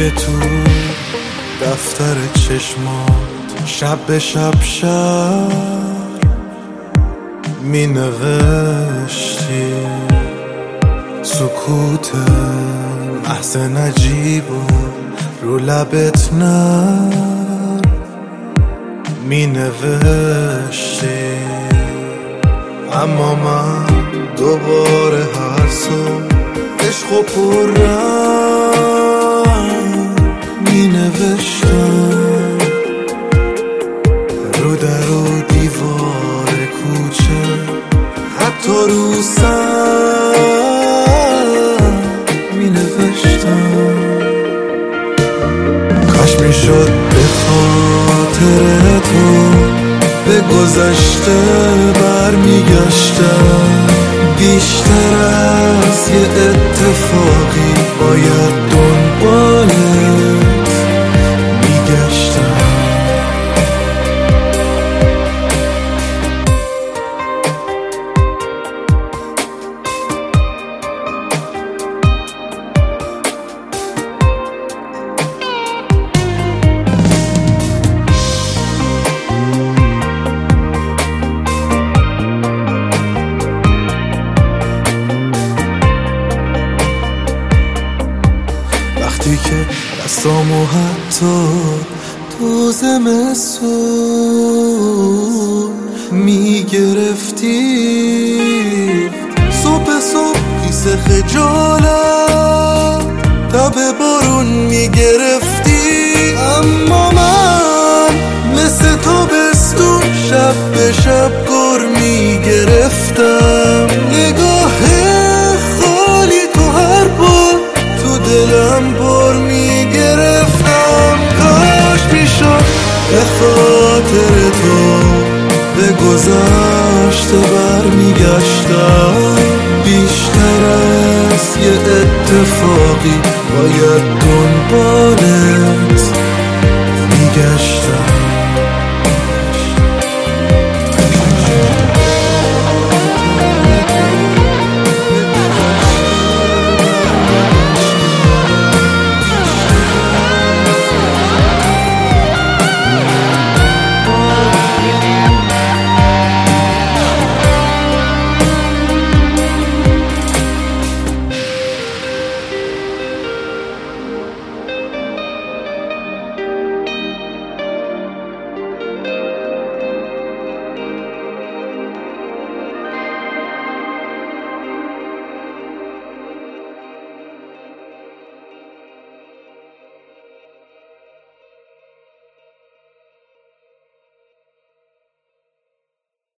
که تو دفتر چشمات شب به شب می نوشتی سکوت محض نجیب و رو لبت می نوشتی. اما من دوباره هر صبح عشق و پررنگ می نوشتم رو در و دیوار کوچه، حتی رو سنگ می نوشتم. کاش می شد به خاطر تو به گذشته برمیگشتم، بیشتر از یه اتفاقی باید دنبالت میگشتم. وقتی که دستامو حتی تو زمستون میگرفتی، صبح کیس خجالت تب بارون میگرفتی. اما من مثل تابستون شب به شب گر میگرفتم. نگاه خالی تو هر بار تو دلم بار میگرفتم. کاش میشد به خاطر تو به گذشته برمیگشتم، بیشتر از یه اتفاقی باید دنبال